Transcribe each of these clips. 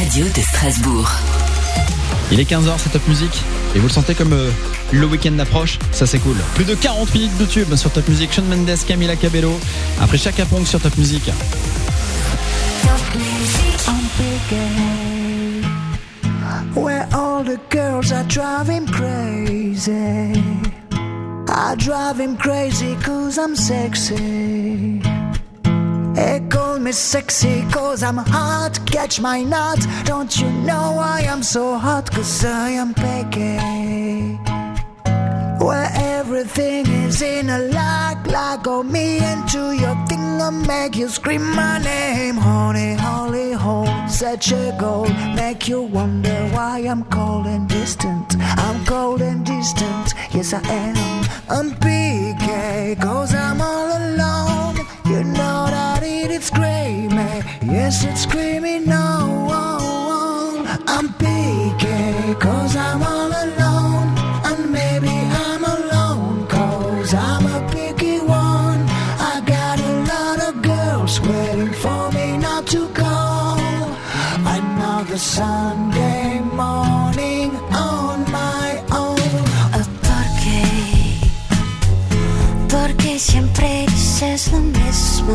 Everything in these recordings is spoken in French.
radio de Strasbourg. Il est 15h, c'est Top Music. Et vous le sentez comme le week-end approche, ça c'est cool. Plus de 40 minutes de tube sur Top Music. Shawn Mendes, Camila Cabello. Après Chaka Ponk sur Top Music. Where all the girls are driving crazy. I drive him crazy cause I'm sexy. They call me sexy cause I'm hot. Catch my nut. Don't you know why I'm so hot? Cause I am picky. Where everything is in a lock on me into your thing I'll make you scream my name. Honey, holy hole, such a goal. Make you wonder why I'm cold and distant. I'm cold and distant, yes I am. I'm PK, cause I'm all alone. You know that it's screaming, yes it's screaming no. I'm PK, cause I'm all alone. And maybe I'm alone, cause I'm a picky one. I got a lot of girls waiting for me not to call. Another Sunday morning on my own. Porque siempre dices lo mismo.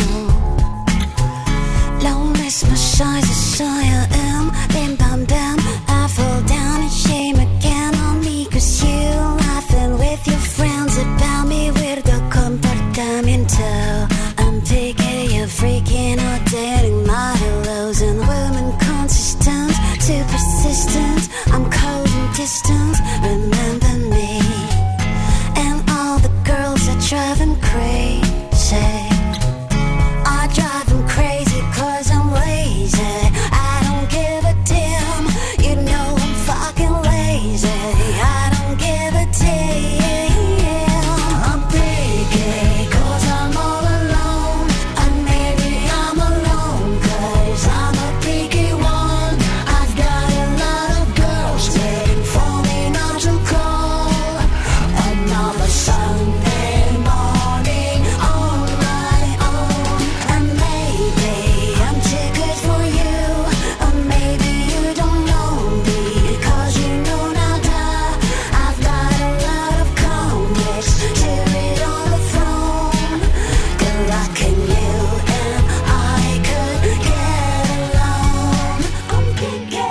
Lo mismo soy, soy am. Bim bam bam, I fall down in shame again on me. Cause you laughing with your friends about me. Weirdo comportamiento. I'm picky, you're freaking out, dating my hellos. And women consistent, too persistent. I'm cold and distant, remember me. And all the girls that drive him crazy. I drive him crazy cause I'm lazy. I don't give a damn, you know I'm fucking lazy. I don't give a damn. I'm picky cause I'm all alone. And maybe I'm alone cause I'm a picky one. I've got a lot of girls waiting for me not to call. Another Sunday morning on my own. And maybe I'm too good for you. Or maybe you don't know me cause you know nada. I've got a lot of comics to read on the phone. Good luck in you and I could get along. I'm picky,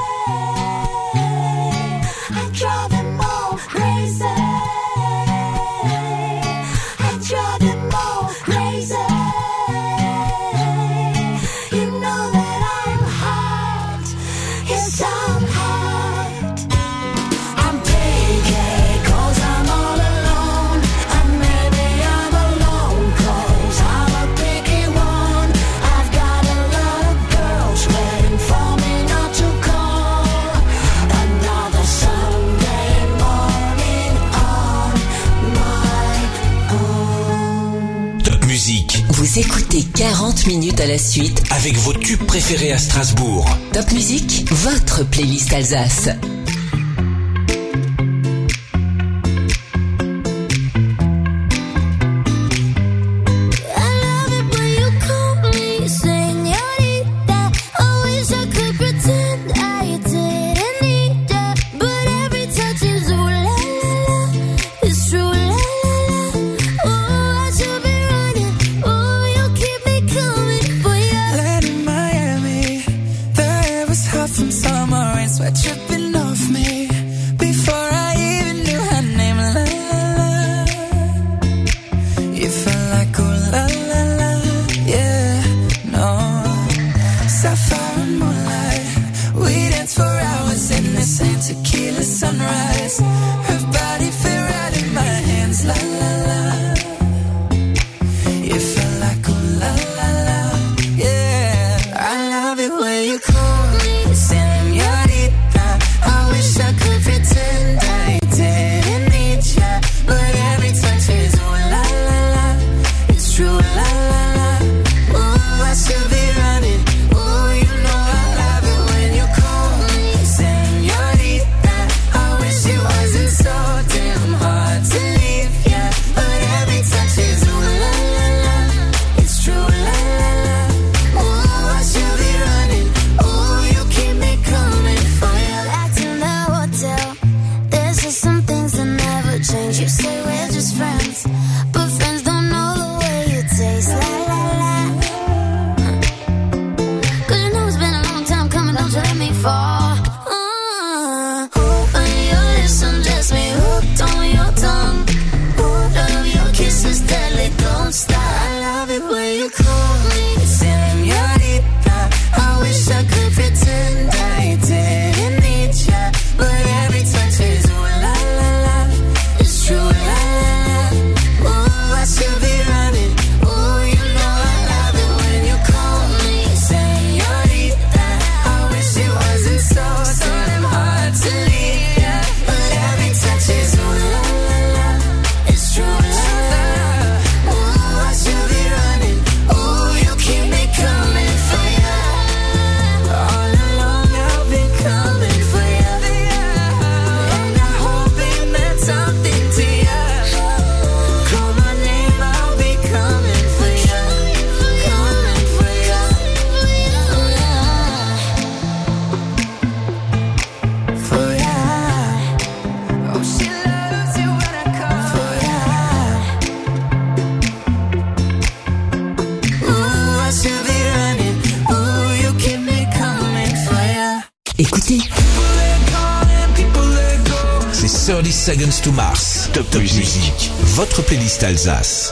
I drive them all crazy. I drive them all crazy. You know that I'm hot. Yes, I'm hot. I'm picky cause I'm all alone. And maybe I'm alone cause I'm a picky one. I've got a lot of girls waiting for me not to call. Another Sunday morning on my own. Top Music, Vous écoutez 40 minutes à la suite. avec vos tubes préférés à Strasbourg. Top Music, votre playlist Alsace. I love it when you call me señorita. I wish I could pretend I didn't need ya. But every touch is ooh la la la. It's true la la la. Oh, I should be running. Oh, you keep me coming for ya. Land in Miami, the air was hot from summer rain, sweat dripping off me. Before I even knew her name, la la la. You felt like ooh la la la, yeah, no. Sapphire and moonlight, we danced for hours in the same tequila sunrise. Her body fit right in my hands, la la la. You felt like ooh la la la, yeah. I love it when you call me señorita. I wish I could pretend I didn't need ya. But every touch is ooh la la la. It's true la la la. Ooh, I should be running. Ooh, you know I love it when you call me señorita. I wish it wasn't so damn hard to leave ya. But every touch is ooh la la la. It's true la la la. Ooh, I should be running. Ooh, Écoutez. C'est 30 Seconds to Mars. Top Music. Votre playlist Alsace.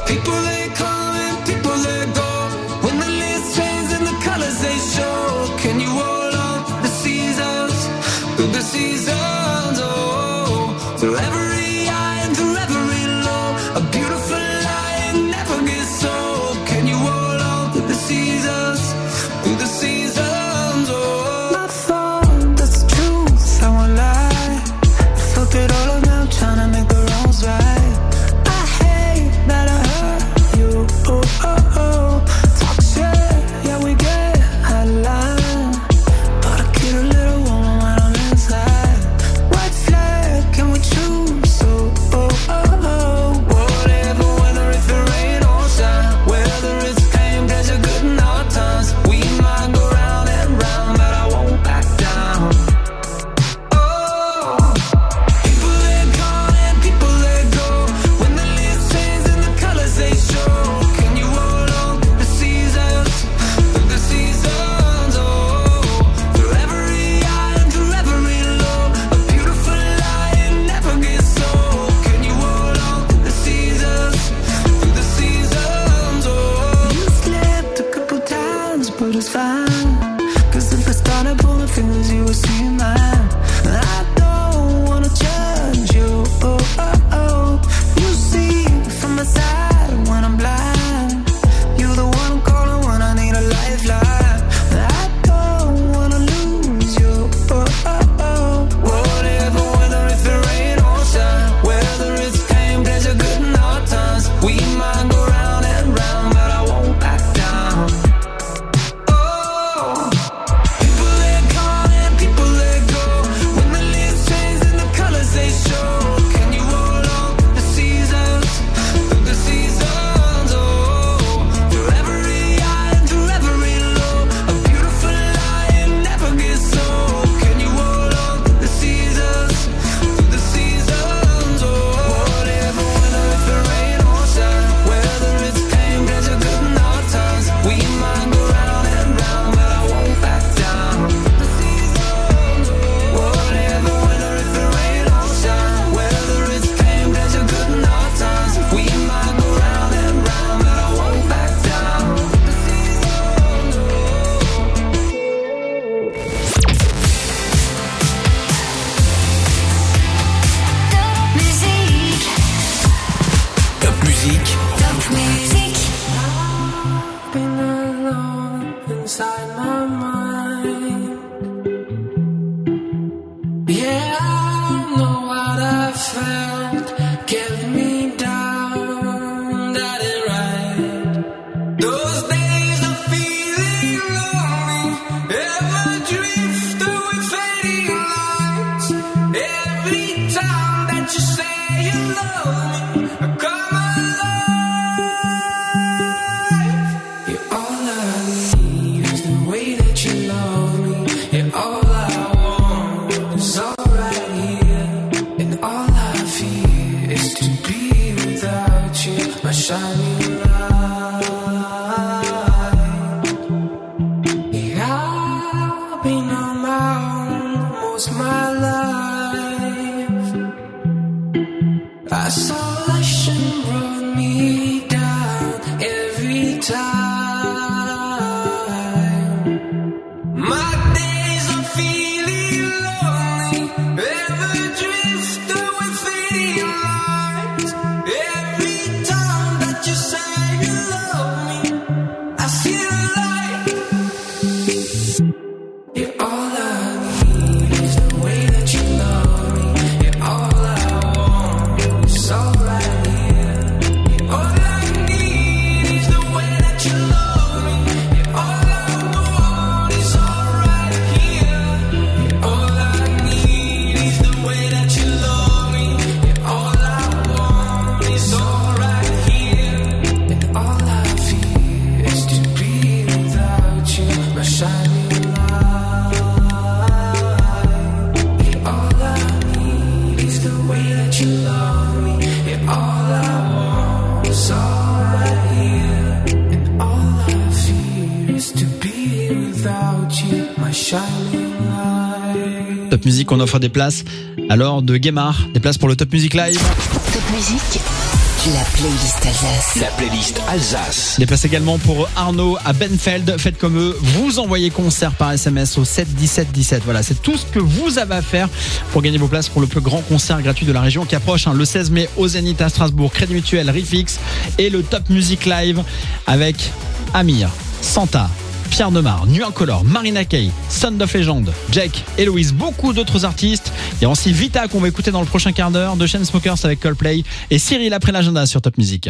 shining light. Top Music, on offre des places alors de Guémard, des places pour le Top Music Live. Top Music, la playlist Alsace. La playlist Alsace. Des places également pour Arnaud à Benfeld. Faites comme eux, vous envoyez concert par SMS au 7 17 17. Voilà, c'est tout ce que vous avez à faire pour gagner vos places pour le plus grand concert gratuit de la région qui approche le 16 mai au Zénith à Strasbourg. Crédit Mutuel, Rifix et le Top Music Live avec Amir, Santa, Pierre Demar, Nuit Incolore, Marina Kaye, Sound of Legend, Jake, Héloïse, beaucoup d'autres artistes. Il y a aussi Vita qu'on va écouter dans le prochain quart d'heure, The Chainsmokers avec Coldplay et Cyril après l'agenda sur Top Music.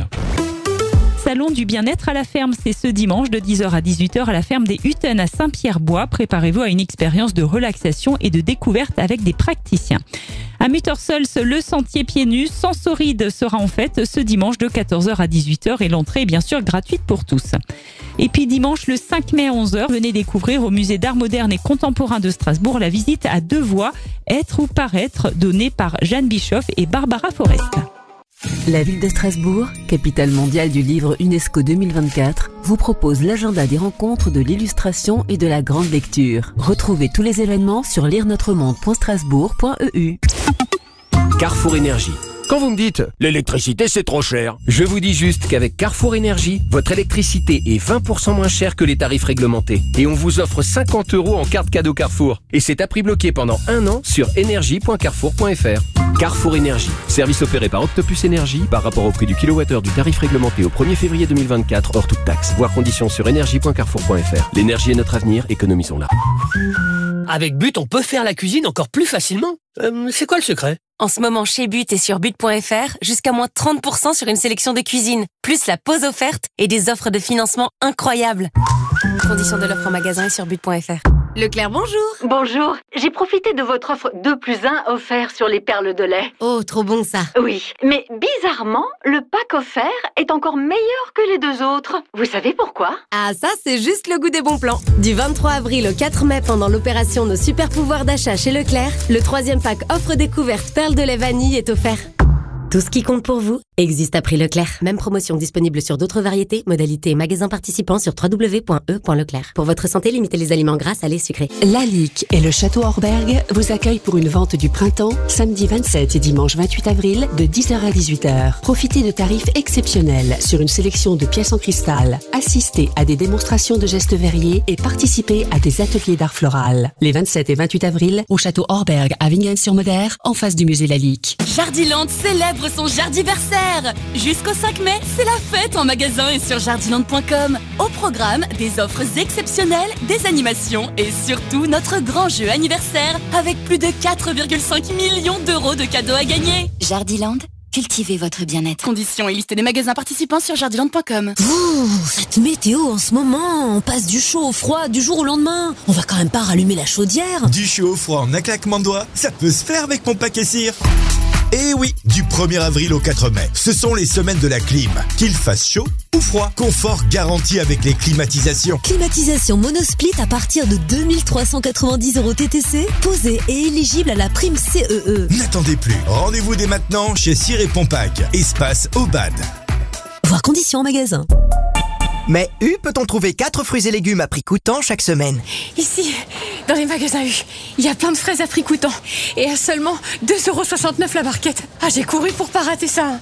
Salon du bien-être à la ferme, c'est ce dimanche de 10h à 18h à la ferme des Hutten à Saint-Pierre-Bois. Préparez-vous à une expérience de relaxation et de découverte avec des praticiens. À Muttersols, le sentier pieds nus Sensoride sera en fête ce dimanche de 14h à 18h et l'entrée est bien sûr gratuite pour tous. Et puis dimanche le 5 mai à 11h, venez découvrir au musée d'art moderne et contemporain de Strasbourg la visite à deux voix, Être ou paraître, donnée par Jeanne Bischoff et Barbara Forest. La ville de Strasbourg, capitale mondiale du livre UNESCO 2024, vous propose l'agenda des rencontres de l'illustration et de la grande lecture. Retrouvez tous les événements sur lirenotremonde.strasbourg.eu. Carrefour Énergie. Quand vous me dites « l'électricité c'est trop cher », je vous dis juste qu'avec Carrefour Énergie, votre électricité est 20% moins chère que les tarifs réglementés. Et on vous offre 50 € en carte cadeau Carrefour. Et c'est à prix bloqué pendant 1 an sur énergie.carrefour.fr. Carrefour Énergie. Service opéré par Octopus Énergie par rapport au prix du kilowattheure du tarif réglementé au 1er février 2024 hors toute taxe. Voir conditions sur énergie.carrefour.fr. L'énergie est notre avenir, économisons-la. Avec But, on peut faire la cuisine encore plus facilement. C'est quoi le secret ? En ce moment, chez But et sur but.fr, jusqu'à moins 30% sur une sélection de cuisine, plus la pause offerte et des offres de financement incroyables. Conditions de l'offre en magasin et sur but.fr. Leclerc, bonjour. Bonjour. J'ai profité de votre offre 2+1 offert sur les perles de lait. Oh, trop bon ça. Oui, mais bizarrement, le pack offert est encore meilleur que les deux autres. Vous savez pourquoi ? Ah, ça, c'est juste le goût des bons plans. Du 23 avril au 4 mai, pendant l'opération Nos super pouvoirs d'achat chez Leclerc, le 3e pack offre découverte perles de lait vanille est offert. Tout ce qui compte pour vous existe à prix Leclerc. Même promotion disponible sur d'autres variétés, modalités et magasins participants sur www.e.leclerc. Pour votre santé, limitez les aliments gras, salés, sucrés. La Ligue et le Château Orberg vous accueillent pour une vente du printemps, samedi 27 et dimanche 28 avril, de 10h à 18h. Profitez de tarifs exceptionnels sur une sélection de pièces en cristal. Assistez à des démonstrations de gestes verriers et participez à des ateliers d'art floral. Les 27 et 28 avril, au Château Orberg à Wingen-sur-Moder, en face du musée La Ligue. Jardiland célèbre son jardiversaire. Jusqu'au 5 mai, c'est la fête en magasin et sur jardiland.com. Au programme, des offres exceptionnelles, des animations et surtout notre grand jeu anniversaire avec plus de 4,5 millions d'euros de cadeaux à gagner. Jardiland, cultivez votre bien-être. Conditions et liste des magasins participants sur jardiland.com. Cette météo en ce moment, on passe du chaud au froid du jour au lendemain. On va quand même pas rallumer la chaudière. Du chaud au froid en un claquement de doigts, ça peut se faire avec mon paquet cire. Et oui, du 1er avril au 4 mai, ce sont les semaines de la clim. Qu'il fasse chaud ou froid, confort garanti avec les climatisations. Climatisation monosplit à partir de 2390 € TTC, posée et éligible à la prime CEE. N'attendez plus, rendez-vous dès maintenant chez Cire et Pompac, espace Aubade. Voir conditions en magasin. Mais U peut-on trouver 4 fruits et légumes à prix coûtant chaque semaine ? Ici, dans les magasins U, il y a plein de fraises à prix coûtant. Et à seulement 2,69 € la barquette. Ah, j'ai couru pour pas rater ça.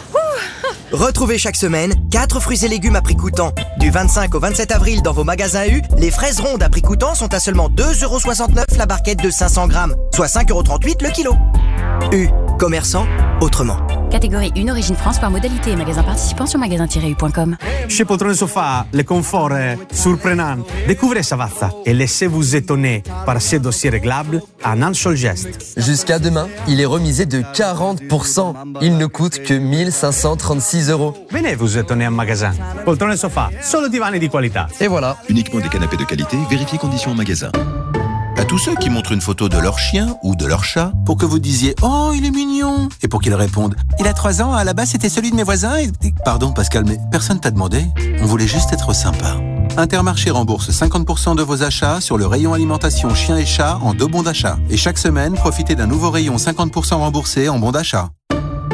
Retrouvez chaque semaine 4 fruits et légumes à prix coûtant. Du 25 au 27 avril dans vos magasins U, les fraises rondes à prix coûtant sont à seulement 2,69 € la barquette de 500 grammes, soit 5,38 € le kilo. U, commerçant autrement. Catégorie 1, origine France par modalité et magasin participant sur magasin-u.com. Chez Poltrone Sofa, le confort est surprenant. Découvrez Savazza et laissez-vous étonner par ses dossiers réglables en un seul geste. Jusqu'à demain, il est remisé de 40%. Il ne coûte que 1536 €. Venez vous étonner en magasin. Poltrone Sofa, solo divani di qualità. Et voilà. Uniquement des canapés de qualité, vérifiez conditions en magasin. À tous ceux qui montrent une photo de leur chien ou de leur chat pour que vous disiez « Oh, il est mignon !» et pour qu'ils répondent « Il a 3 ans, à la base c'était celui de mes voisins et... » Pardon Pascal, mais personne t'a demandé. On voulait juste être sympa. Intermarché rembourse 50% de vos achats sur le rayon alimentation chien et chat en 2 bons d'achat. Et chaque semaine, profitez d'un nouveau rayon 50% remboursé en bons d'achat.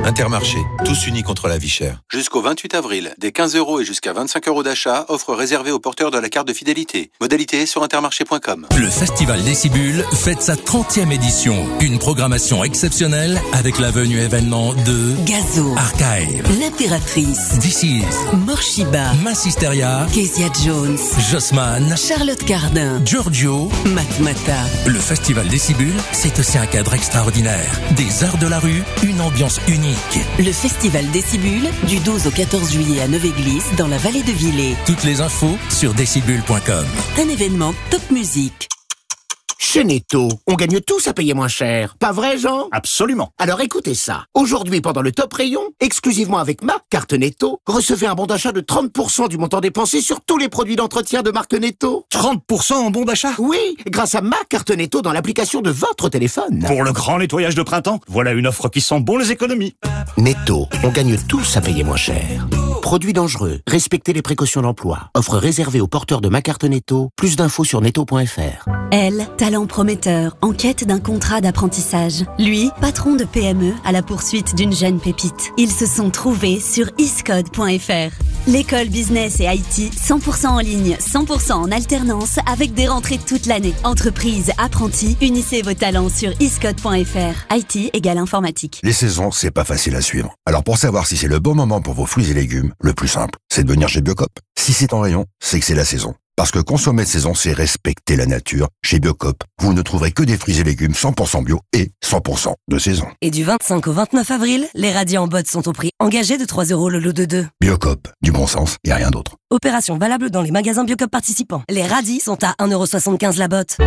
Intermarché, tous unis contre la vie chère. Jusqu'au 28 avril, des 15 € et jusqu'à 25 € d'achat, offre réservée aux porteurs de la carte de fidélité. Modalité sur intermarché.com. Le Festival Décibule fête sa 30e édition. Une programmation exceptionnelle avec la venue événement de Gazo, Archive, L'Impératrice, This Is, Morshiba, Massisteria, Kezia Jones, Jossman, Charlotte Cardin, Giorgio, Matmata. Le Festival Décibule, c'est aussi un cadre extraordinaire. Des arts de la rue, une ambiance unique. Le Festival Décibule, du 12 au 14 juillet à Neuve-Église, dans la vallée de Villers. Toutes les infos sur décibule.com. Un événement top musique. Chez Netto, on gagne tous à payer moins cher. Pas vrai, Jean? Absolument. Alors écoutez ça. Aujourd'hui, pendant le top rayon, exclusivement avec ma carte Netto, recevez un bon d'achat de 30% du montant dépensé sur tous les produits d'entretien de marque Netto. 30% en bon d'achat? Oui, grâce à ma carte Netto dans l'application de votre téléphone. Pour le grand nettoyage de printemps, voilà une offre qui sent bon les économies. Netto, on gagne tous à payer moins cher. Produits dangereux, respectez les précautions d'emploi. Offre réservée aux porteurs de ma carte Netto. Plus d'infos sur netto.fr. Elle, talent prometteur, en quête d'un contrat d'apprentissage. Lui, patron de PME à la poursuite d'une jeune pépite. Ils se sont trouvés sur iscode.fr. L'école business et IT, 100% en ligne, 100% en alternance, avec des rentrées toute l'année. Entreprise, apprentis, unissez vos talents sur iscode.fr. IT égale informatique. Les saisons, c'est pas facile à suivre. Alors pour savoir si c'est le bon moment pour vos fruits et légumes, le plus simple, c'est de venir chez Biocop. Si c'est en rayon, c'est que c'est la saison. Parce que consommer de saison, c'est respecter la nature. Chez Biocop, vous ne trouverez que des fruits et légumes 100% bio et 100% de saison. Et du 25 au 29 avril, les radis en botte sont au prix engagé de 3 € le lot de 2. Biocop, du bon sens et rien d'autre. Opération valable dans les magasins Biocop participants. Les radis sont à 1,75 € la botte.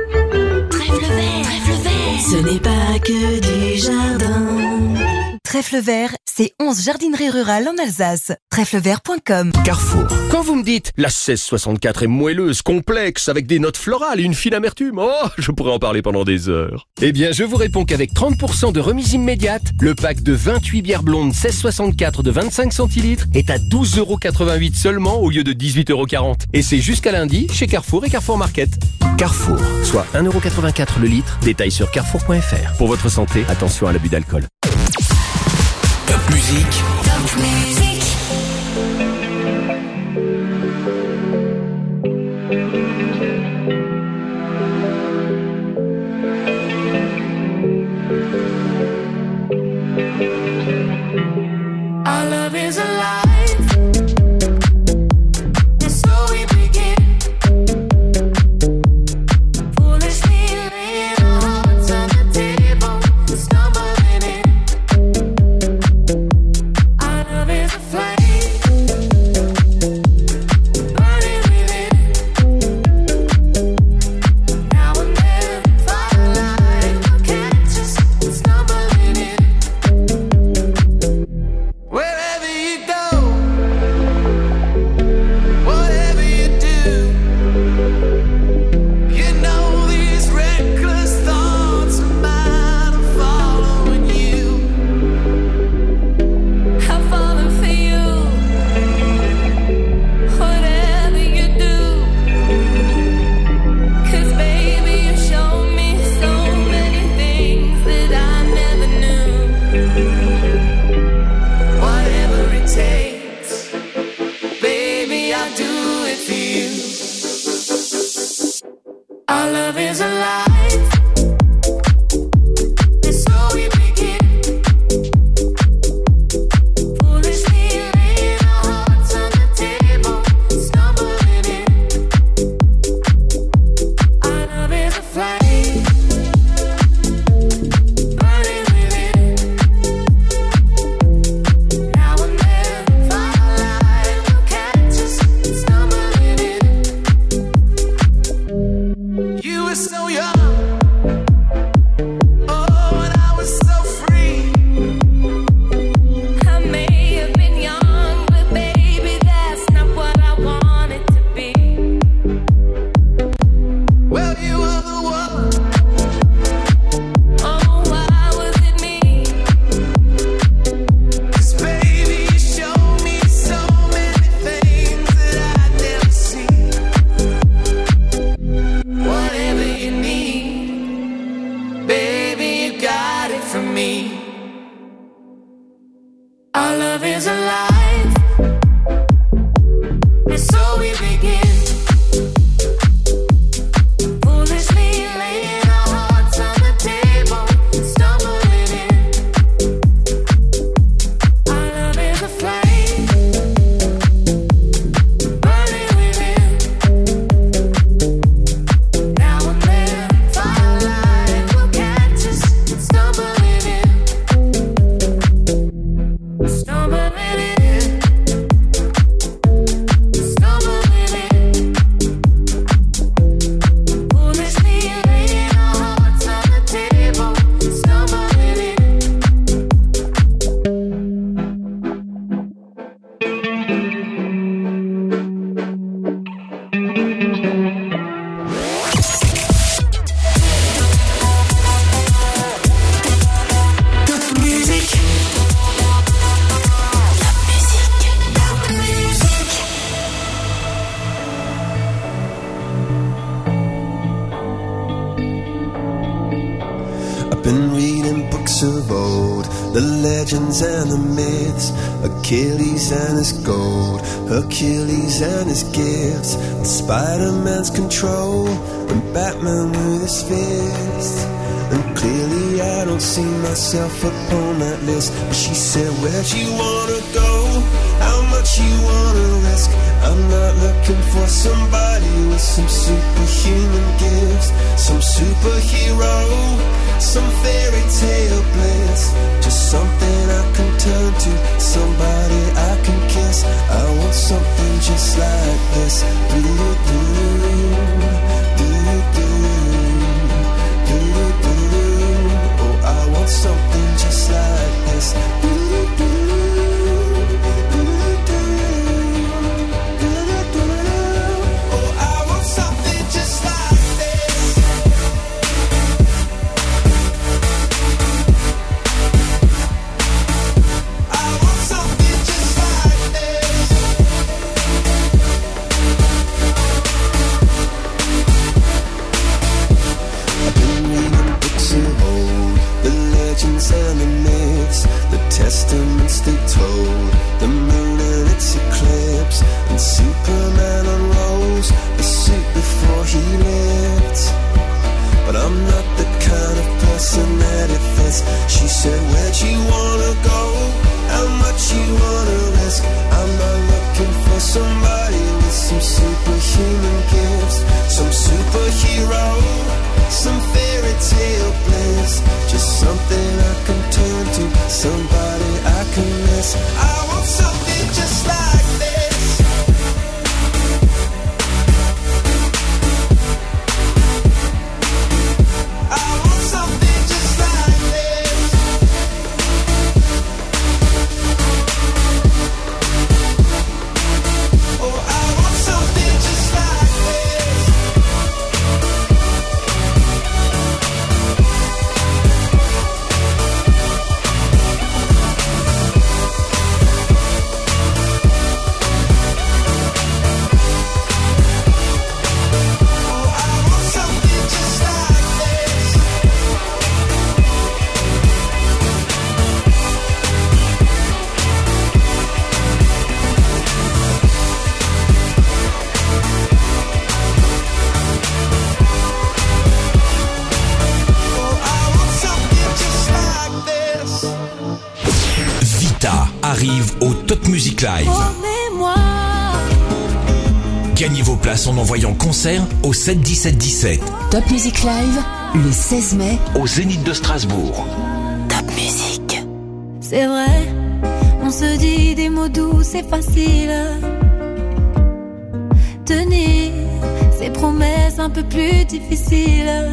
Trèfle vert, ce n'est pas que du jardin. Trèfle vert, c'est 11 jardineries rurales en Alsace. Trèflevert.com. Carrefour. Quand vous me dites la 1664 est moelleuse, complexe, avec des notes florales et une fine amertume, oh, je pourrais en parler pendant des heures. Eh bien, je vous réponds qu'avec 30% de remise immédiate, le pack de 28 bières blondes 1664 de 25 centilitres est à 12,88 € seulement au lieu de 18,40 €. Et c'est jusqu'à lundi chez Carrefour et Carrefour Market. Carrefour, soit 1,84 € le litre. Détail sur carrefour.fr. Pour votre santé, attention à l'abus d'alcool. Top musique. Top musique. Our love is alive, and so we begin. Foolishly laying our hearts on the table, stumbling in. Our love is a flame, burning within. Now and then, firelight will catch us stumbling in. Wherever you go, whatever you do, you know these reckless thoughts are mine, I'm following you. I'm falling for you, whatever you do. 'Cause baby, you show me so many things that I never knew. Whatever it takes, baby, I'll do it for you. Our love is alive, and so we begin. Foolishly laying our hearts on the table, stumbling in. Our love is a flame, burning within. Now and then, firelight will catch us stumbling in. You were so young, oh, and I was so free. I may have been young, but baby, that's not what I wanted to be. Well, you were the one. Oh, why was it me? 'Cause baby, you showed me so many things that I'd never seen. Whatever you need, Been reading books of old, the legends and the myths, Achilles and his gold, Hercules and his gifts, and Spider-Man's control, and Batman with his fists. And clearly I don't see myself upon that list. But she said, where'd you wanna go? How much you wanna risk? I'm not looking for somebody with some superhuman gifts, some superhero, some fairy tale bliss. Just something I can turn to, somebody I can kiss. I want something just like this. Do-do-do, do-do-do, do-do-do. Oh, I want something just like this. Do-do-do, do-do-do, do-do-do. Oh, I want something just like this. I want something just like this. I've been reading books of old, the legends and the myths, the testaments they told, the moon and its eclipse, and Superman unrolls the suit before he lived. But I'm not the kind of person that it fits. She said, where'd you wanna go? How much you wanna risk? I'm not looking for somebody with some superhuman gifts, some superhero, some fairy tale bliss. Just something I can turn to, somebody I can miss. I want something just like this. I want something just like this. Oh, I want something just like this. Oh, I want something just like this. Oh, I want something just like this. Vita arrive au Top Music Live. Promets-moi. Gagnez vos places en envoyant concert au 7 17 17 Top Music Live, le 16 mai. au Zénith de Strasbourg. Top Music. C'est vrai, on se dit des mots doux, c'est facile. Tenir ces promesses un peu plus difficiles.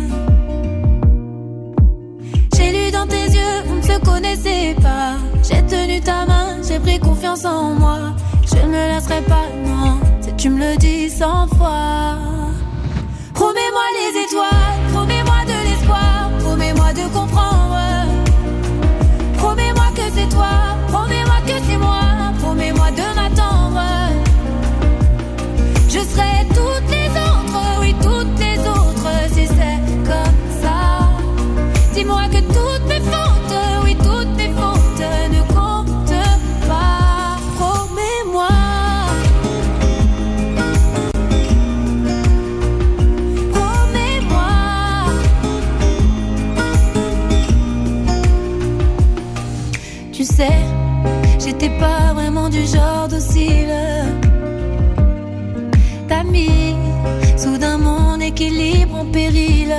J'ai lu dans tes yeux, on ne se connaissait pas. J'ai tenu ta main, j'ai pris confiance en moi. Je ne me lasserai pas, non, si tu me le dis 100 fois. Promets-moi les étoiles, promets-moi de l'espoir, promets-moi de comprendre. Promets-moi que c'est toi, promets-moi que c'est moi, promets-moi de m'attendre. Je serai toutes les autres, oui toutes les autres, si c'est comme ça. Dis-moi que toutes mes fautes, oui toutes mes fautes ne comptent pas. Promets-moi. Promets-moi. Tu sais, j'étais pas vraiment du genre docile. T'as mis soudain mon équilibre en péril.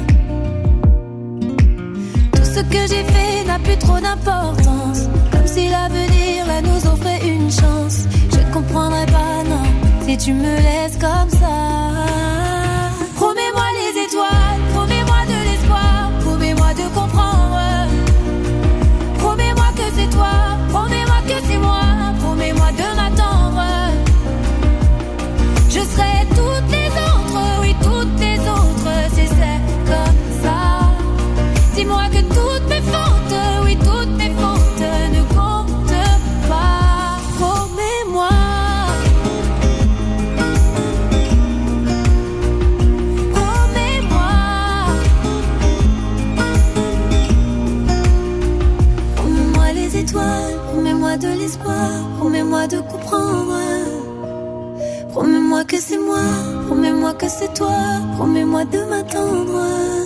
Tout ce que j'ai fait n'a plus trop d'importance, comme si l'avenir là nous offrait une chance. Je ne comprendrai pas, non, si tu me laisses comme ça. Promets-moi les étoiles, promets-moi de l'espoir, promets-moi de comprendre. Promets-moi que c'est toi, promets-moi que c'est moi, promets-moi de m'attendre. Je serai toutes les autres, oui toutes les autres, si c'est comme ça. Dis-moi que toutes mes fautes, oui toutes mes fautes ne comptent pas. Promets-moi. c'est toi. Promets-moi de m'attendre.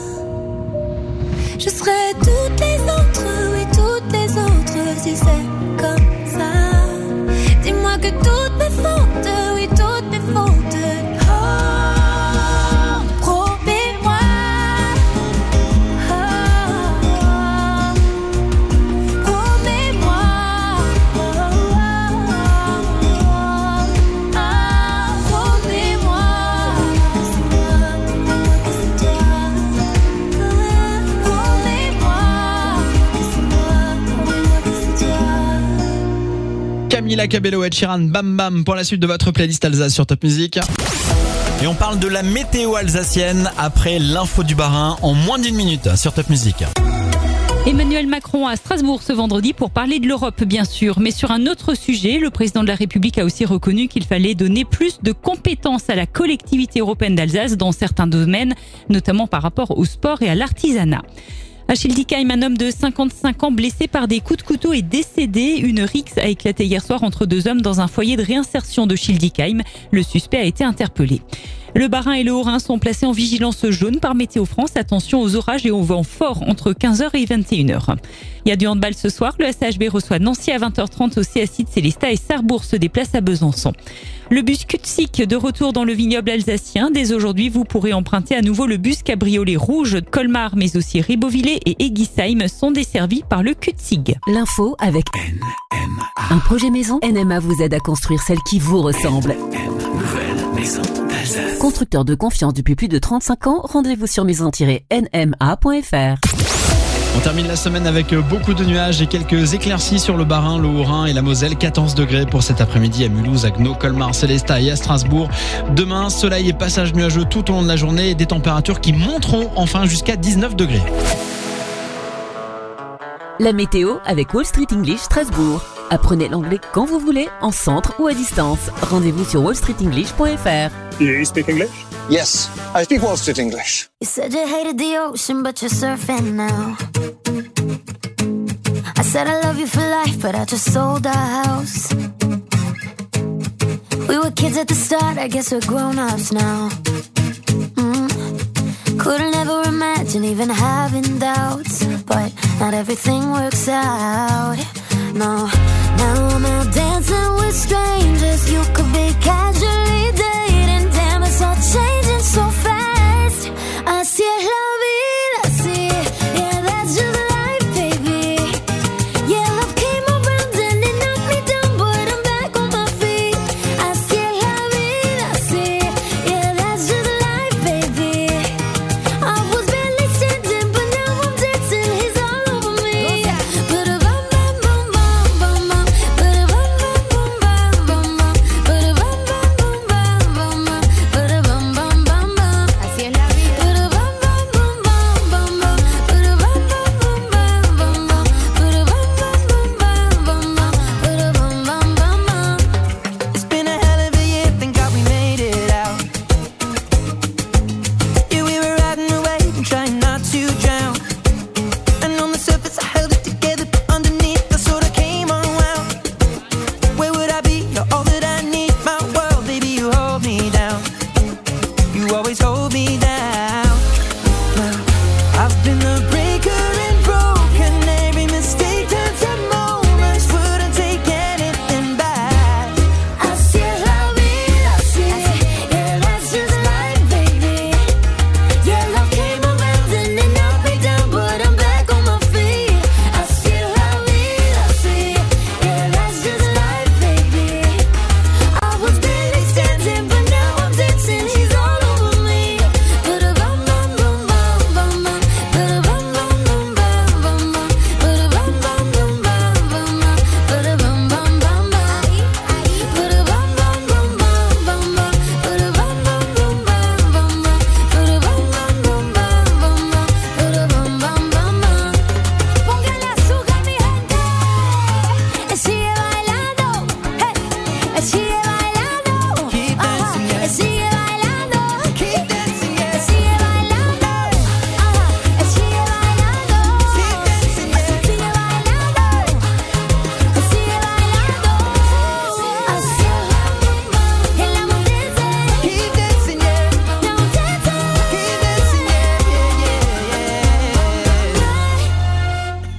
Je serai toutes les autres, oui, toutes les autres, si c'est comme ça. Dis-moi que toutes mes fautes, oui, toutes mes fautes. Oh, promets-moi. Oh, promets-moi. Promets-moi. C'est toi. Camila Cabello et Sheeran, Bam Bam pour la suite de votre playlist Alsace sur Top Music. Et on parle de la météo alsacienne après l'info du Bas-Rhin en moins d'1 minute sur Top Music. Emmanuel Macron à Strasbourg ce vendredi pour parler de l'Europe, bien sûr. Mais sur un autre sujet, le président de la République a aussi reconnu qu'il fallait donner plus de compétences à la collectivité européenne d'Alsace dans certains domaines, notamment par rapport au sport et à l'artisanat. À Schildikheim, un homme de 55 ans blessé par des coups de couteau est décédé. Une rixe a éclaté hier soir entre deux hommes dans un foyer de réinsertion de Schildikheim. Le suspect a été interpellé. Le Bas-Rhin et le Haut-Rhin sont placés en vigilance jaune par Météo France. Attention aux orages et aux vents forts entre 15h et 21h. Il y a du handball ce soir. Le SHB reçoit Nancy à 20h30 au CA Cid Célestat et Sarrebourg se déplace à Besançon. Le bus Cutsic de retour dans le vignoble alsacien. Dès aujourd'hui, vous pourrez emprunter à nouveau le bus cabriolet rouge de Colmar, mais aussi Ribeauvillé et Eguisheim sont desservis par le Cutsig. L'info avec NMA. Un projet maison, NMA vous aide à construire celle qui vous ressemble. Nouvelle maison d'Alsace. Constructeur de confiance depuis plus de 35 ans, rendez-vous sur maison-nma.fr. On termine la semaine avec beaucoup de nuages et quelques éclaircies sur le Bas-Rhin, le Haut-Rhin et la Moselle. 14 degrés pour cet après-midi à Mulhouse, à Gno, Colmar, Célestat et à Strasbourg. Demain, soleil et passage nuageux tout au long de la journée et des températures qui monteront enfin jusqu'à 19 degrés. La météo avec Wall Street English Strasbourg. Apprenez l'anglais quand vous voulez, en centre ou à distance. Rendez-vous sur wallstreetenglish.fr. You speak English? Yes, I speak Wall Street English. You said you hated the ocean, but you're surfing now. I said I love you for life, but I just sold our house. We were kids at the start, I guess we're grown-ups now. Couldn't ever imagine even having doubts, but not everything works out. No, now I'm out dancing with strangers. You could be casually dating. Damn, it's all changing so fast. Así es la vida, así. Yeah, that's just life, baby. Yeah, love came around and it knocked me down, but I'm back on my feet. Así es la vida, así. Yeah, that's just life, baby. I was barely standing, but now I'm dancing. He's all over me.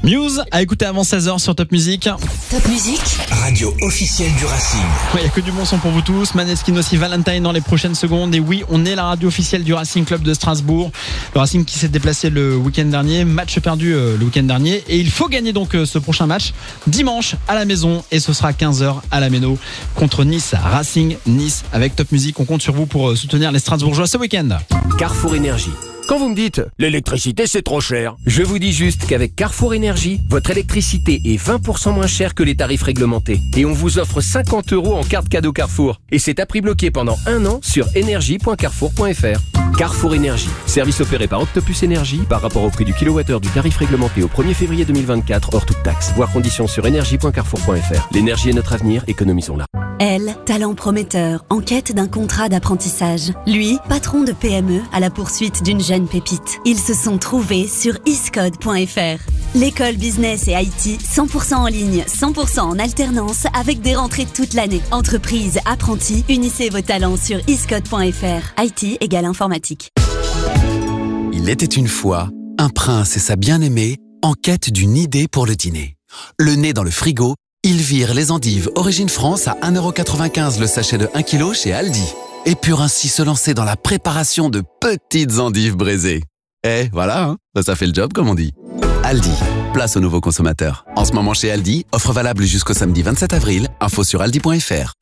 Muse à écouter avant 16h sur Top Music. Top Music, radio officielle du Racing. Il n'y a que du bon son pour vous tous. Maneskin aussi, Valentine dans les prochaines secondes. Et oui, on est la radio officielle du Racing Club de Strasbourg. Le Racing qui s'est déplacé le week-end dernier. Match perdu le week-end dernier. Et il faut gagner donc ce prochain match dimanche à la maison. Et ce sera 15h à la Méno contre Nice. Racing Nice avec Top Music. On compte sur vous pour soutenir les Strasbourgeois ce week-end. Carrefour Énergie. Quand vous me dites « l'électricité c'est trop cher », je vous dis juste qu'avec Carrefour Énergie, votre électricité est 20% moins chère que les tarifs réglementés. Et on vous offre 50 € en carte cadeau Carrefour. Et c'est à prix bloqué pendant 1 an sur énergie.carrefour.fr. Carrefour Énergie. Service opéré par Octopus Énergie par rapport au prix du kilowattheure du tarif réglementé au 1er février 2024 hors toute taxe. Voir conditions sur énergie.carrefour.fr. L'énergie est notre avenir, économisons-la. Elle, talent prometteur, en quête d'un contrat d'apprentissage. Lui, patron de PME à la poursuite d'une jeune pépite. Ils se sont trouvés sur iscode.fr. L'école business et IT, 100% en ligne, 100% en alternance, avec des rentrées toute l'année. Entreprise, apprentis, unissez vos talents sur iscode.fr. IT égale informatique. Il était une fois un prince et sa bien-aimée en quête d'une idée pour le dîner. Le nez dans le frigo, ils virent les endives Origine France à 1,95 € le sachet de 1 kg chez Aldi. Et purent ainsi se lancer dans la préparation de petites endives braisées. Eh, voilà, hein, ça fait le job comme on dit. Aldi, place aux nouveaux consommateurs. En ce moment chez Aldi, offre valable jusqu'au samedi 27 avril, info sur aldi.fr.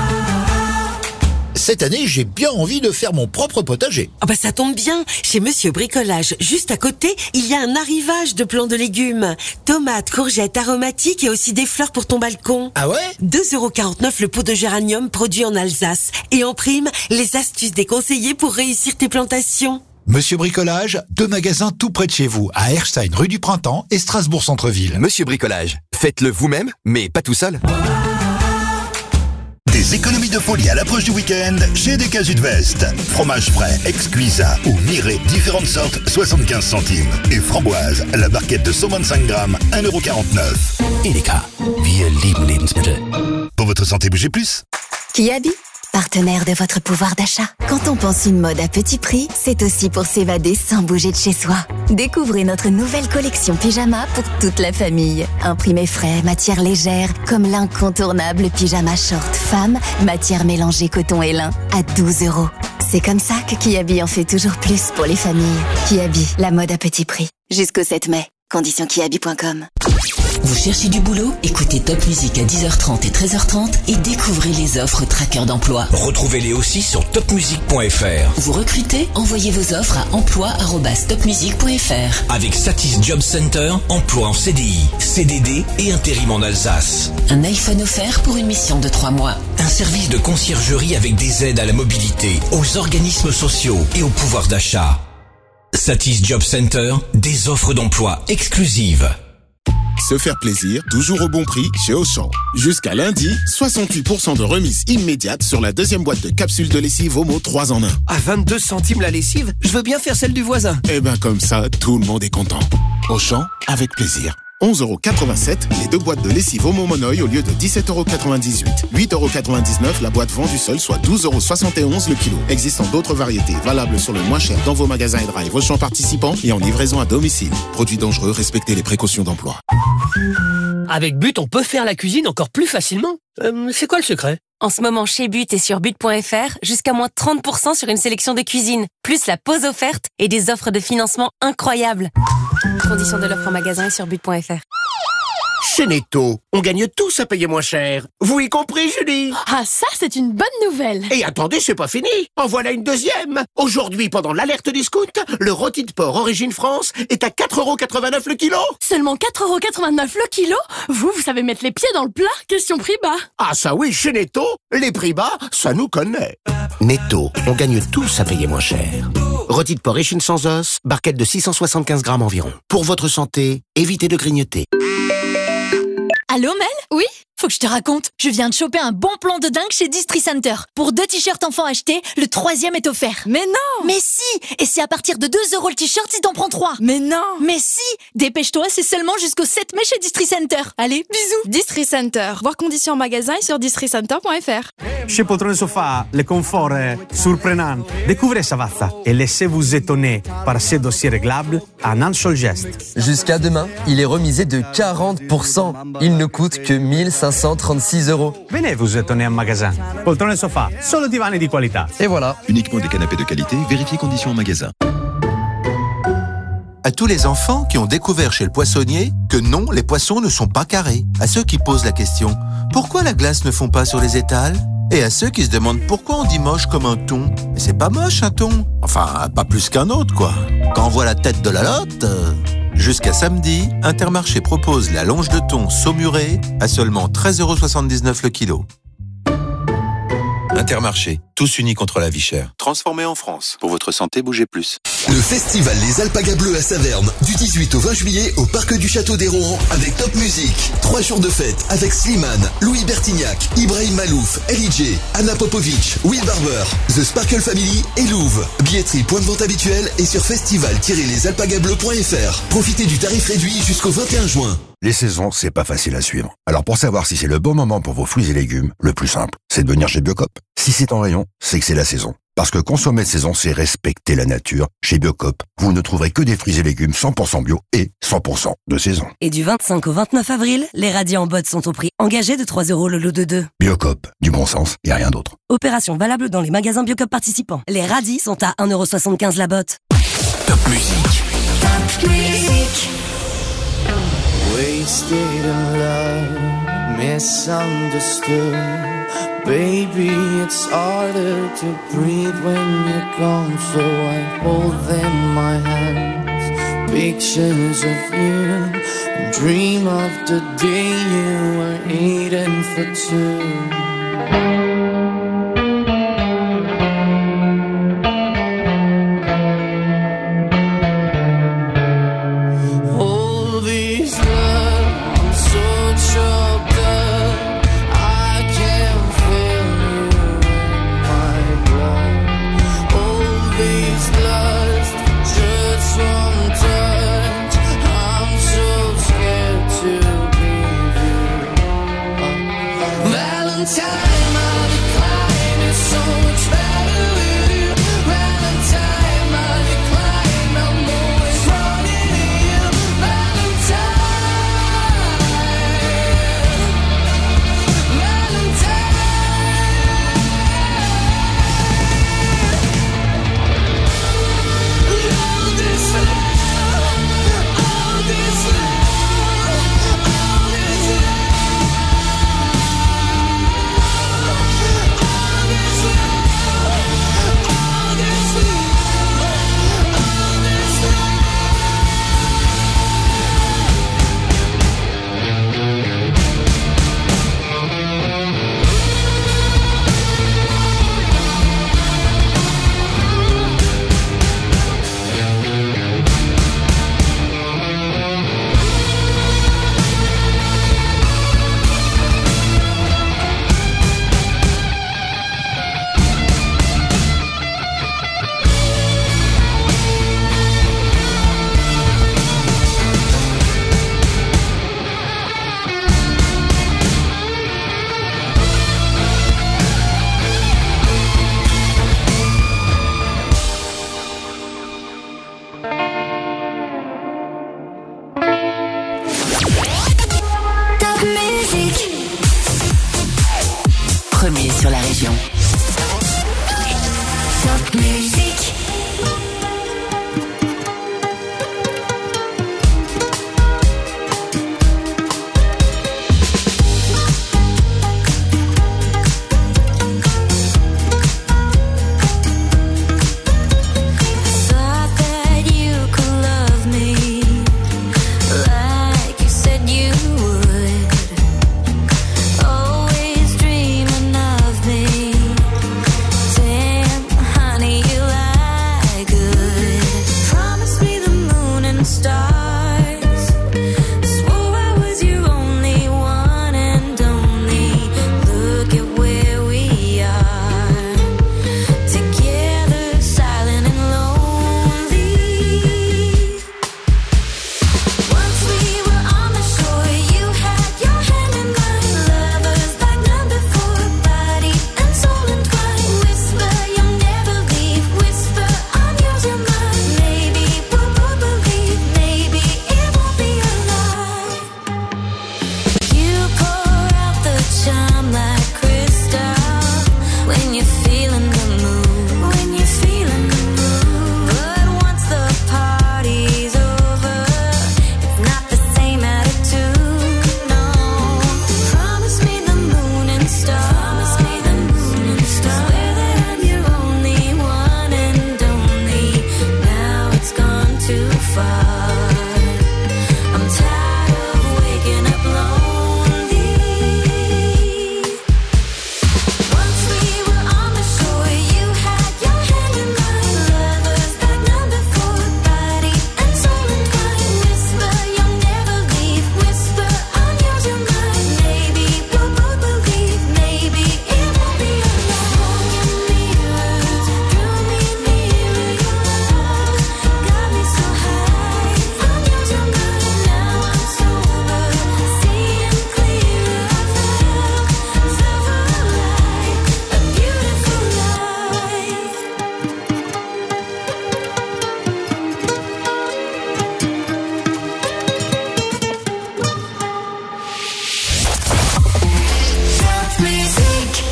Cette année, j'ai bien envie de faire mon propre potager. Ah bah ça tombe bien, chez Monsieur Bricolage, juste à côté, il y a un arrivage de plants de légumes. Tomates, courgettes, aromatiques et aussi des fleurs pour ton balcon. Ah ouais ? 2,49 € le pot de géranium produit en Alsace. Et en prime, les astuces des conseillers pour réussir tes plantations. Monsieur Bricolage, 2 magasins tout près de chez vous, à Erstein rue du Printemps et Strasbourg Centre-Ville. Monsieur Bricolage, faites-le vous-même, mais pas tout seul. Des économies de folie à l'approche du week-end chez DK Sud-Vest. Fromage frais, exquisa ou miré, différentes sortes, 75 centimes. Et framboise, la barquette de 125 grammes, 1,49 €. Edeka, wir lieben Lebensmittel. Pour votre santé, bougez plus. Kiabi, partenaire de votre pouvoir d'achat. Quand on pense une mode à petit prix, c'est aussi pour s'évader sans bouger de chez soi. Découvrez notre nouvelle collection pyjama pour toute la famille. Imprimé frais, matière légère, comme l'incontournable pyjama short femme, matière mélangée coton et lin, à 12 €. C'est comme ça que Kiabi en fait toujours plus pour les familles. Kiabi, la mode à petit prix. Jusqu'au 7 mai. Conditions kiabi.com. Vous cherchez du boulot? Écoutez Top Music à 10h30 et 13h30 et découvrez les offres traqueurs d'emploi. Retrouvez-les aussi sur topmusic.fr. Vous recrutez? Envoyez vos offres à emploi@topmusic.fr. Avec Satis Job Center, emploi en CDI, CDD et intérim en Alsace. Un iPhone offert pour une mission de 3 mois. Un service de conciergerie avec des aides à la mobilité, aux organismes sociaux et au pouvoir d'achat. Satis Job Center, des offres d'emploi exclusives. Se faire plaisir, toujours au bon prix chez Auchan. Jusqu'à lundi, 68% de remise immédiate sur la deuxième boîte de capsules de lessive Omo 3 en 1. À 22 centimes la lessive, je veux bien faire celle du voisin. Eh ben comme ça, tout le monde est content. Auchan, avec plaisir. 11,87 € les 2 boîtes de lessive Omo Monoï au lieu de 17,98 €. 8,99 € la boîte vendue seule, soit 12,71 € le kilo. Existant d'autres variétés, valables sur le moins cher dans vos magasins et drive Auchan participants et en livraison à domicile. Produits dangereux, respectez les précautions d'emploi. Avec But, on peut faire la cuisine encore plus facilement. C'est quoi le secret ? En ce moment, chez But et sur but.fr, jusqu'à moins 30% sur une sélection de cuisine, plus la pause offerte et des offres de financement incroyables. Conditions de l'offre en magasin et sur but.fr. Chez Netto, on gagne tous à payer moins cher. Vous y compris, Julie? Ah, ça, c'est une bonne nouvelle. Et attendez, c'est pas fini. En voilà une deuxième. Aujourd'hui, pendant l'alerte discount, le rôti de porc Origine France est à 4,89 € le kilo. Seulement 4,89 € le kilo? Vous savez mettre les pieds dans le plat, question prix bas. Ah ça oui, chez Netto, les prix bas, ça nous connaît. Netto, on gagne tous à payer moins cher. Rôti de porc échine sans os, barquette de 675 grammes environ. Pour votre santé, évitez de grignoter. Allô, Mel? Oui? faut que je te raconte. Je viens de choper un bon plan de dingue chez Distri Center. Pour 2 t-shirts enfants achetés, le 3e est offert. Mais non! Mais si! Et c'est à partir de 2 € le t-shirt si t'en prends 3. Mais non! Mais si! Dépêche-toi, c'est seulement jusqu'au 7 mai chez Distri Center. Allez, bisous! Distri Center. Voir conditions en magasin et sur districenter.fr. Chez Poltrone Sofa, le confort est surprenant. Découvrez Savazza et laissez-vous étonner par ses dossiers réglables en un seul geste. Jusqu'à demain, il est remisé de 40%. Il ne coûte que 1536 €. Venez vous étonner en magasin. Poltrone Sofa, solo divani di qualità. Et voilà. Uniquement des canapés de qualité, vérifiez conditions en magasin. À tous les enfants qui ont découvert chez le poissonnier que non, les poissons ne sont pas carrés. À ceux qui posent la question, pourquoi la glace ne fond pas sur les étals ? Et à ceux qui se demandent pourquoi on dit moche comme un thon. Mais c'est pas moche un thon. Enfin, pas plus qu'un autre, quoi. Quand on voit la tête de la lotte... Jusqu'à samedi, Intermarché propose la longe de thon saumurée à seulement 13,79 € le kilo. Intermarché, tous unis contre la vie chère. Transformé en France. Pour votre santé, bougez plus. Le festival Les Alpagas Bleues à Saverne, du 18 au 20 juillet au parc du Château des Rohan avec Top Music. 3 jours de fête avec Slimane, Louis Bertignac, Ibrahim Malouf, LJ, Anna Popovic, Will Barber, The Sparkle Family et Louvre. Billetterie point de vente habituelle et sur festival-lesalpagasbleues.fr. Profitez du tarif réduit jusqu'au 21 juin. Les saisons, c'est pas facile à suivre. Alors pour savoir si c'est le bon moment pour vos fruits et légumes, le plus simple, c'est de venir chez Biocop. Si c'est en rayon, c'est que c'est la saison. Parce que consommer de saison, c'est respecter la nature. Chez Biocop, vous ne trouverez que des fruits et légumes 100% bio et 100% de saison. Et du 25 au 29 avril, les radis en botte sont au prix engagé de 3 € le lot de 2. Biocop, du bon sens et rien d'autre. Opération valable dans les magasins Biocop participants. Les radis sont à 1,75 € la botte. Top musique. Top musique. Wasted in love, misunderstood. Baby, it's harder to breathe when you're gone, so I hold in my hands pictures of you and dream of the day you were eating for two. too far. I'm tired of waking up lonely. Once we were on the shore, you had your hand in mine. Lovers like number 4, body and soul entwined. Whisper, you'll never leave. Whisper, I'm yours, you're mine. Maybe we'll both believe. Maybe it won't be alone. Smoke and mirrors drew me nearer. Your love got me so high. I'm yours, you're mine. Now I'm sober, seeing clearer. I felt alive, a beautiful life. Soft music.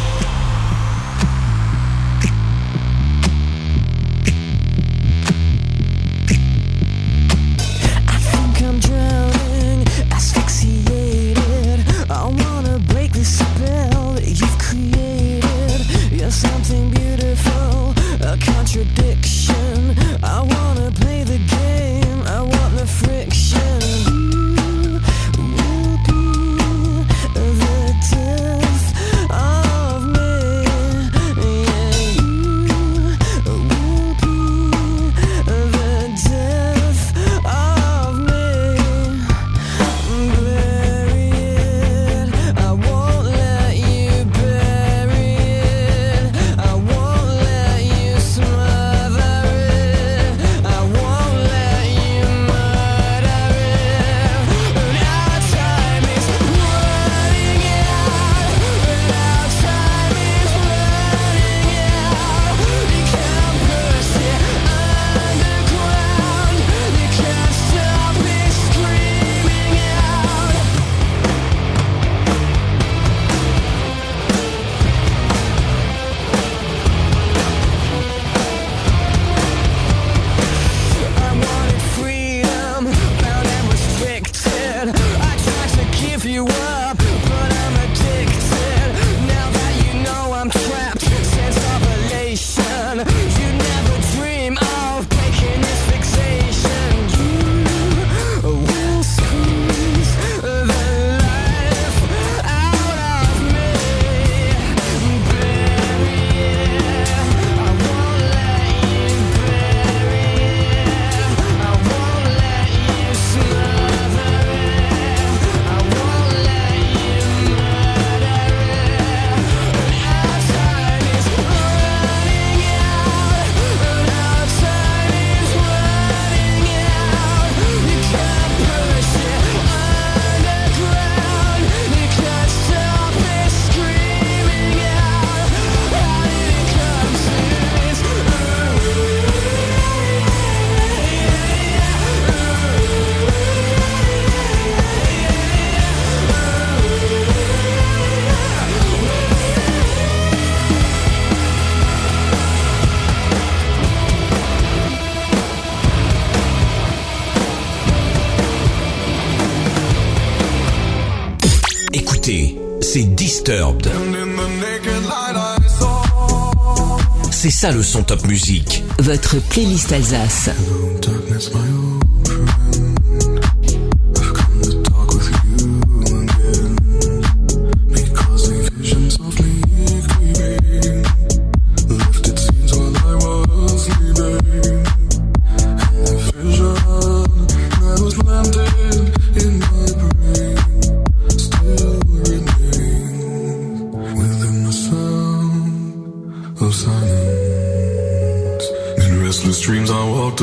I think I'm drowning, asphyxiated. I wanna break the spell that you've created. You're something beautiful, a contradiction. I wanna play the game, I want the friction. You will be the death of me. Yeah, you will be the death of me. Bury it, I won't let you bury it. I won't let you smother it. I won't let you murder it. And our time is running out. And our time is running out. You can't push it underground. You can't stop me screaming out. I wanted freedom, bound and restricted. I tried to give you up, but I'm addicted. Now that you know I'm trapped, sense of elation. You never dream of breaking this fixation. You will squeeze the life out of me. Bury it, I won't let you bury it. I won't let you smother it. I won't let you murder it. Our time is running out. Our time is running out. You can't push it underground. You can't stop me screaming out. How did it come to this? Écoutez, c'est Disturbed. C'est ça le son Top Music. Votre playlist Alsace. Of silence. In restless dreams I walked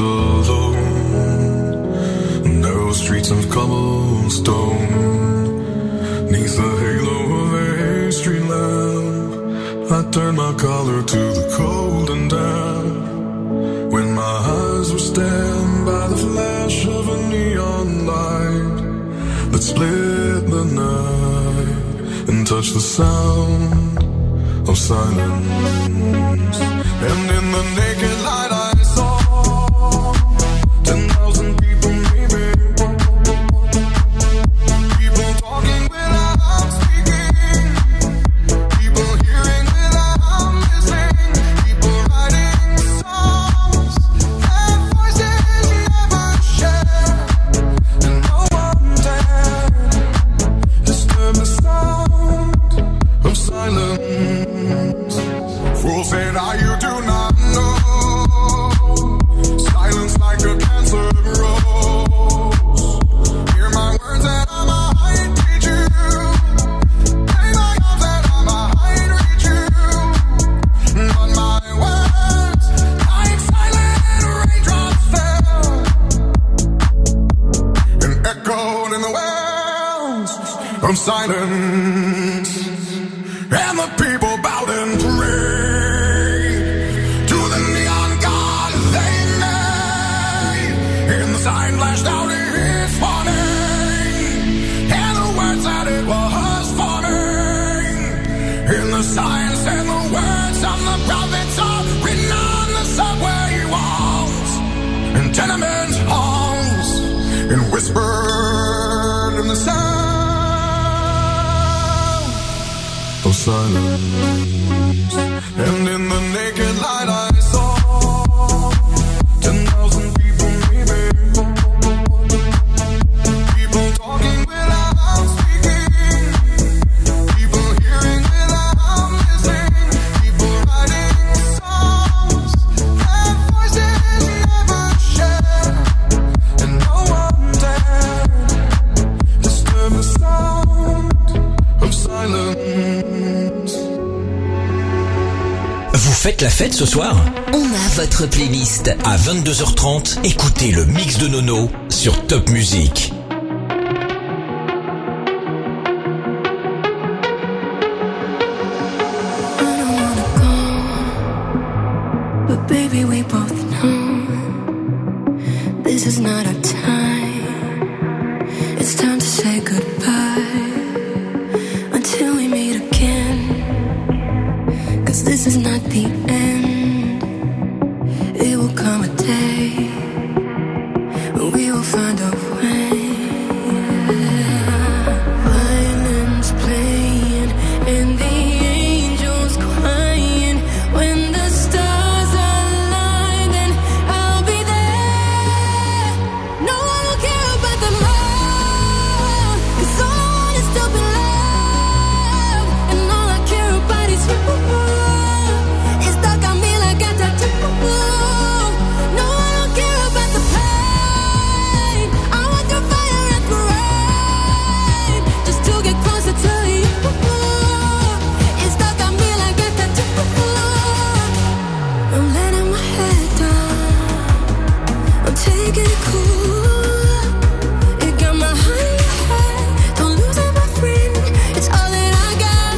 alone, narrow streets of cobblestone, neath the halo of a street lamp. I turned my collar to the cold and damp, when my eyes were stabbed by the flash of a neon light that split the night and touched the sound of silence. And in the naked light I saw 10,000 people, maybe. People talking without speaking. People hearing without listening. People writing songs. Their voices of silence, and the people bowed and prayed to the neon god they made. And the sign flashed out its warning, and the words that it was forming. And the signs and the words of the prophets are written on the subway walls and tenement halls, and whispered in the sound of silence. And in the naked light I saw 10,000 people maybe, people talking without speaking, people hearing without listening, people writing songs that voices never share, and no one dared disturb the sound of silence. Vous faites la fête ce soir? On a votre playlist. À 22h30, écoutez le mix de Nono sur Top Music. But baby, we both know this is not our time. It's time to say goodbye until we meet again. 'Cause this is not the end. It will come a day when we will find a way. Violins playing and the angels crying. When the stars align, then I'll be there. No one will care about the love, 'cause all I want is to be loved, and all I care about is you. It's stuck on me like a tattoo. No, I don't care about the pain. I want your fire and rain, just to get closer to you. It's stuck on me like a tattoo. I'm letting my head down, I'm taking it cool. It got my heart in your head, don't lose it, my friend. It's all that I got.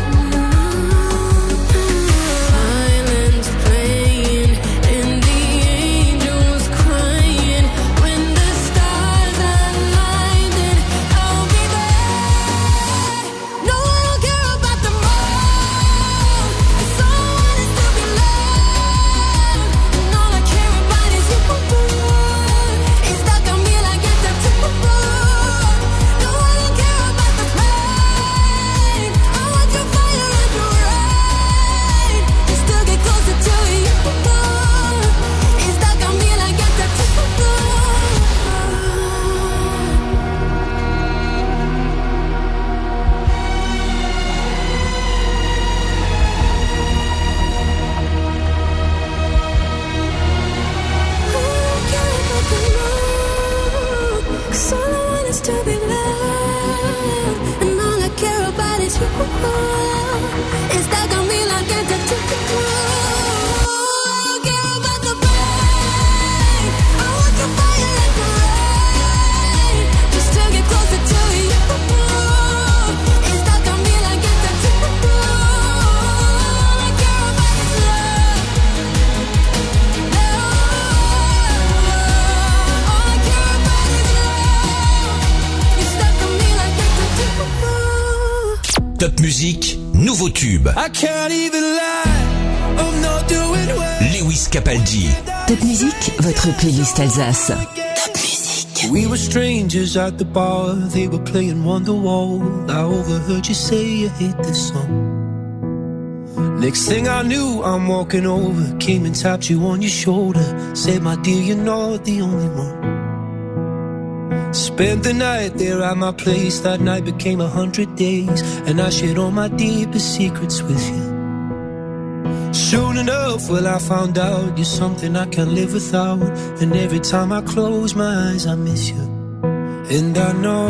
Violins playing and the angels crying. When the stars align, then I'll be there. No, I don't care about the moon, 'cause all I want is to be loved, and all I care about is you. It's stuck on me like a tattoo. No, I don't care about the pain. I want your fire and your rain, just to get closer to you. It's stuck on me like a tattoo. Cause all I want is to be loved, and all I care about is you. It's stuck on me like a tattoo. I don't care about the pain. I want your fire and your rain, just to get closer to you. It's stuck on me like a tattoo. All I care about is love. All I care about is love. It's stuck on me like a tattoo. Top Music, nouveau tube. I can't even lie, I'm not doing well. Lewis Capaldi. Top Music, votre playlist Alsace. We were strangers at the bar, they were playing Wonderwall. I overheard you say you hate this song. Next thing I knew, I'm walking over, came and tapped you on your shoulder, said, my dear, you're not the only one. Spent the night there at my place, that night became 100 days, and I shared all my deepest secrets with you. Soon enough, well, I found out you're something I can't live without, and every time I close my eyes, I miss you. And I know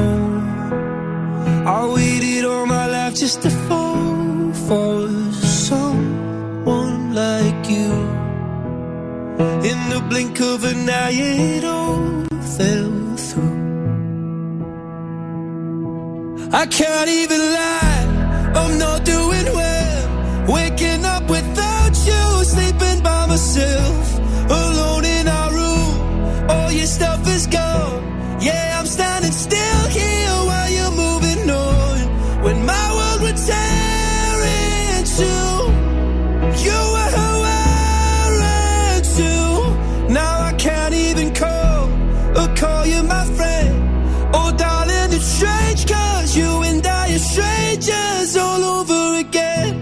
I waited all my life just to fall for someone like you. In the blink of an eye, it all fell through. I can't even lie, I'm not doing well. Waking up without you, sleeping by myself, alone in our room. All your stuff is gone. Yeah, I'm standing still here while you're moving on. When my world would tear in two, you were who I ran to. Now I can't even call or call you my friend. Oh darling, it's strange, cause you and I are strangers all over again.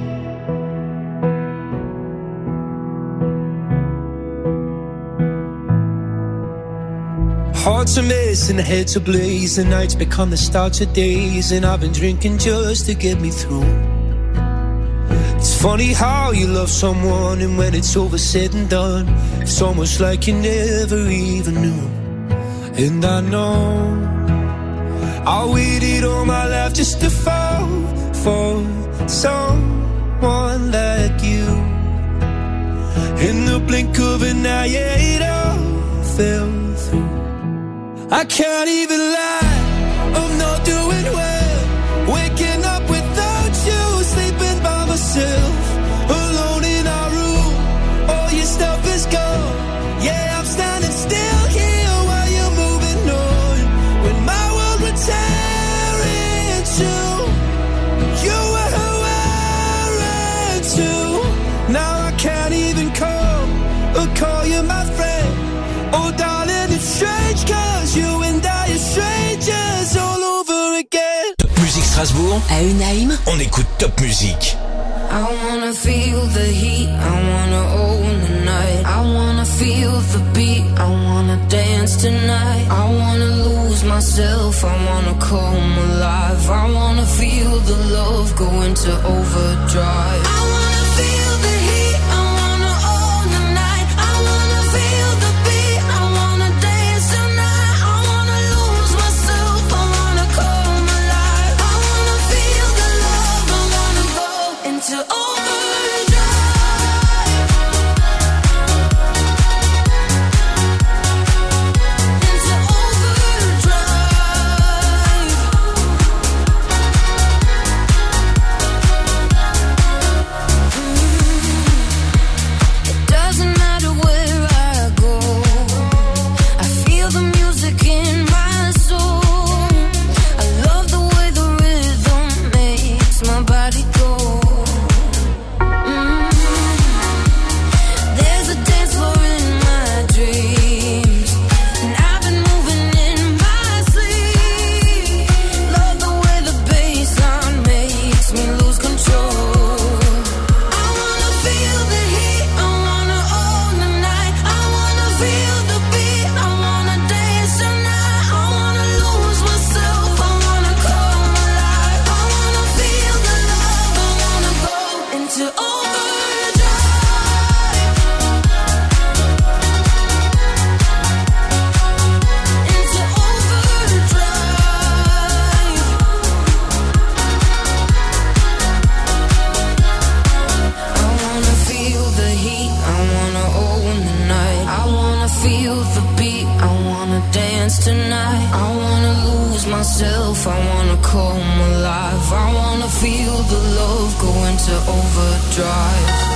Hearts are missing, heads ablaze, the nights become the start of days, and I've been drinking just to get me through. It's funny how you love someone, and when it's over said and done, it's almost like you never even knew. And I know I waited all my life just to fall for someone like you. In the blink of an eye, yeah, it all fell through. I can't even lie, I'm not doing well. Waking up without you, sleeping by myself, alone in our room. All your stuff is gone. Yeah, I'm standing still here while you're moving on. When my world would tear in two, you were who I ran to. Now I can't even call or call you my friend. Oh darling, it's strange, cause you and I are strangers all over again. Top Musique Strasbourg, à Unheim, on écoute Top Musique. I wanna feel the heat, I wanna own the night. I wanna feel the beat, I wanna dance tonight. I wanna lose myself, I wanna come alive. I wanna feel the love go into overdrive. I wanna feel the heat, I wanna own the night. I wanna feel the beat, I wanna dance tonight. I wanna lose myself, I wanna come alive. I wanna feel the love, I wanna go into overdrive. myself, I wanna come alive. I wanna feel the love go into overdrive.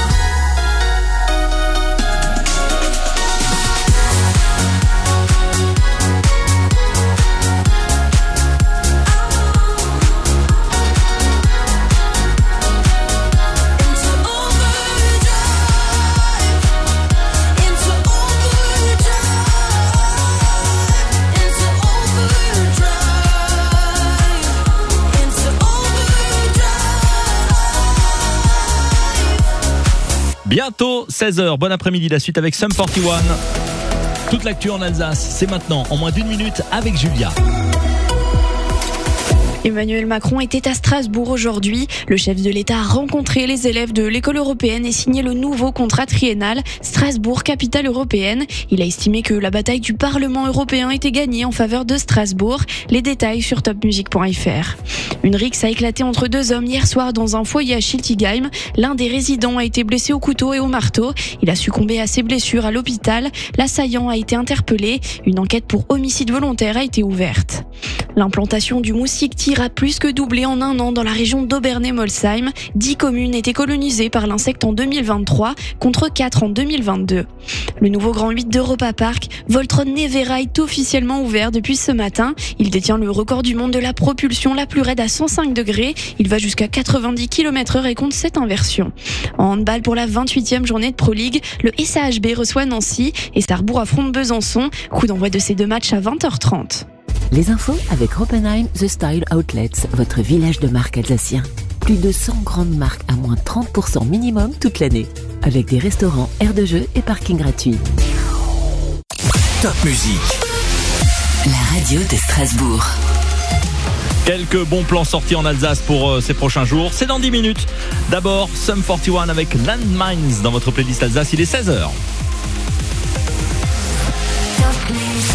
Bientôt 16h, bon après-midi, la suite avec Sum 41. Toute l'actu en Alsace, c'est maintenant, en moins d'une minute avec Julia. Emmanuel Macron était à Strasbourg aujourd'hui. Le chef de l'État a rencontré les élèves de l'école européenne et signé le nouveau contrat triennal Strasbourg, capitale européenne. Il a estimé que la bataille du Parlement européen était gagnée en faveur de Strasbourg. Les détails sur topmusic.fr. Une rixe a éclaté entre deux hommes hier soir dans un foyer à Schiltigheim. L'un des résidents a été blessé au couteau et au marteau. Il a succombé à ses blessures à l'hôpital. L'assaillant a été interpellé. Une enquête pour homicide volontaire a été ouverte. L'implantation du Moustique-Tir a plus que doublé en un an dans la région d'Obernai-Molsheim. 10 communes étaient colonisées par l'insecte en 2023 contre 4 en 2022. Le nouveau Grand 8 d'Europa Park, Voltron Nevera, est officiellement ouvert depuis ce matin. Il détient le record du monde de la propulsion la plus raide à 105 degrés. Il va jusqu'à 90 km/h et compte 7 inversions. En handball, pour la 28e journée de Pro League, le SAHB reçoit Nancy et Sarrebourg affronte Besançon. Coup d'envoi de ces deux matchs à 20h30. Les infos avec Oppenheim The Style Outlets, votre village de marque alsacien. Plus de 100 grandes marques à moins 30% minimum toute l'année. Avec des restaurants, aires de jeu et parking gratuit. Top Music. La radio de Strasbourg. Quelques bons plans sortis en Alsace pour ces prochains jours. C'est dans 10 minutes. D'abord, Sum 41 avec Landmines dans votre playlist Alsace. Il est 16h. Top Music.